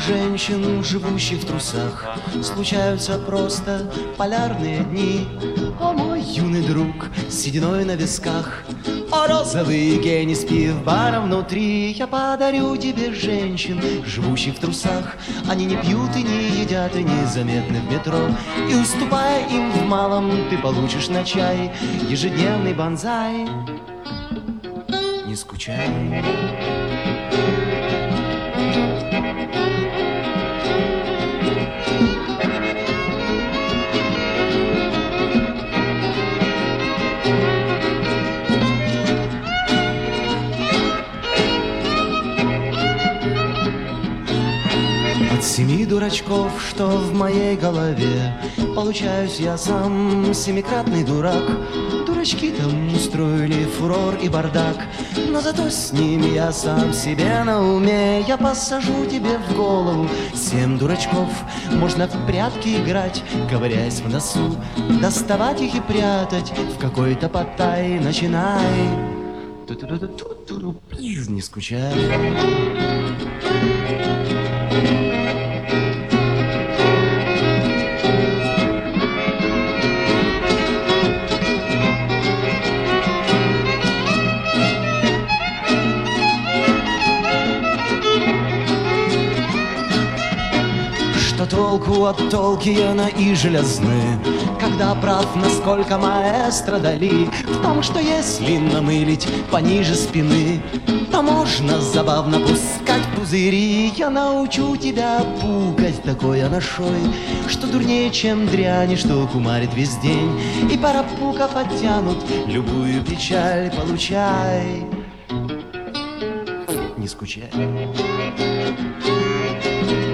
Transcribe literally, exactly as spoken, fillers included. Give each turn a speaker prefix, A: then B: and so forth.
A: женщин, живущих в трусах, случаются просто полярные дни. О, мой юный друг с сединой на висках, о, розовый гений с пив-бара внутри, я подарю тебе женщин, живущих в трусах. Они не пьют и не едят, и незаметны в метро. И уступая им в малом, ты получишь на чай ежедневный бонзай. Не скучай. От семи дурачков, что в моей голове, получаюсь я сам семикратный дурак. Дурачки там устроили фурор и бардак, но зато с ними я сам себе на уме. Я посажу тебе в голову семь дурачков. Можно в прятки играть, ковыряясь в носу, доставать их и прятать в какой-то потай. Начинай. Не скучай. Что толку от Толкиена и железны, когда прав, насколько маэстро Дали, в том, что если намылить пониже спины, то можно забавно пускать пузыри. Я научу тебя пукать такой анашой, что дурнее, чем дряни, что кумарит весь день. И пара пуков оттянут любую печаль. Получай, не скучай.